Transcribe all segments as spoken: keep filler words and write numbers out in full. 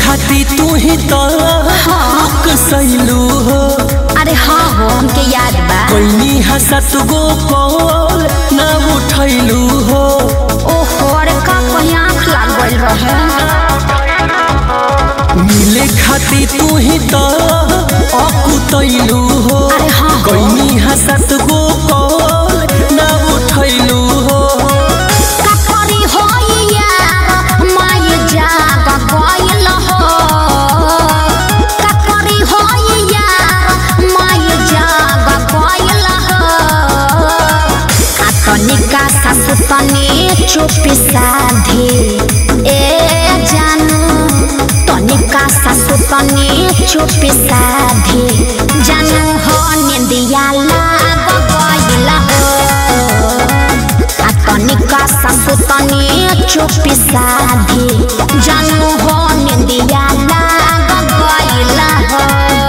खाती तू ही तो सैलू हो। अरे हाँ हो हमके याद बा। कोई हसत गो कॉल ना उठैलू हो। ओहो अरे का कोई आँख लाग गइल रहे। मिले खाती तू ही तो अकुतैलू हो। अरे हाँ कोई हसत गो कॉल ना उठैलू हो। तनिका सासु तनी चुपी साधे ए जानू। तनिका सासु तनी चुपी साधे जानू हो निंदिया लाग गइल हो। आ तनिका सासु तनी चुपी साधे जानू हो निंदिया लाग गइल हो।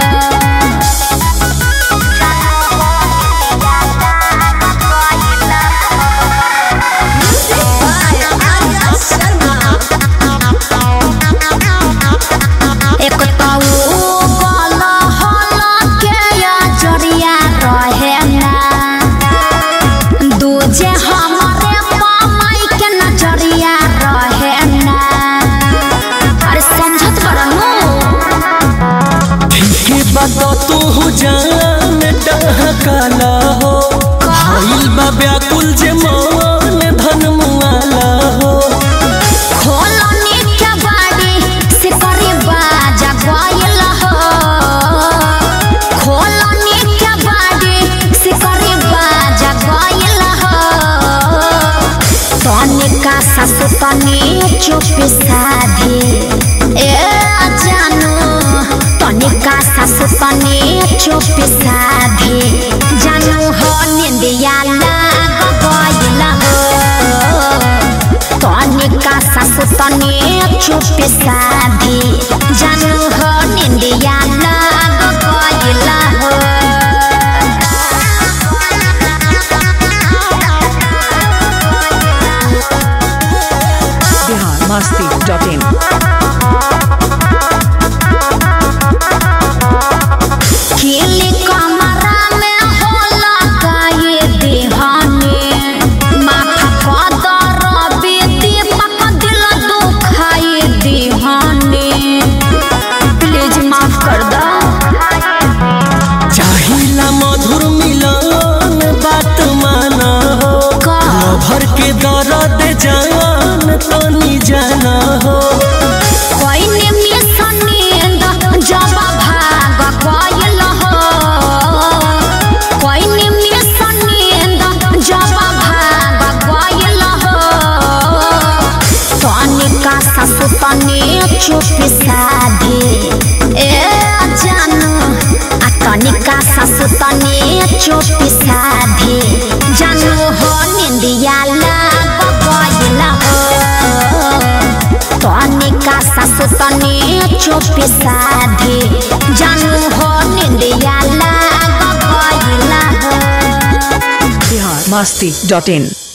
तू जान डहकाला हो। भइल बा व्याकुल जे मान धन मुआला हो। खोलनी के बाड़ी से करे बाजा गइल हो। खोलनी के बाड़ी से करे बाजा गइल हो। तनिका सासु तनी चुपी साधे ए जानू। तनिका सासु तनी चुपी साधे जानू हो निंदिया लाग गइल हो। तनिका सासु तनी चुपी साधे जानू हो निंदिया लाग गइल हो। Bihar Masti dot in. खिली कमरा में होला गाये देहाने। माथा कदर बेदी पक दिल दुखाए देहाने। प्लीज माफ कर दो। चाहिला मधुर मिलन बात माना हो। भर के दर्द जान तनी जाना हो। कोई ने मिसनींद जब भाग गइल हो। कोई ने मिसनींद जब भाग गइल हो। तनिका सासु तनी चुपी साधे ए जानू। आ तनिका सासु तनी चुपी साधे जानू हो निंदिया लाग गइल हो। तनिका सासु तनी चुपी साधे जानू हो निंदिया लाग गइल हो। बिहार मस्ती डॉट इन।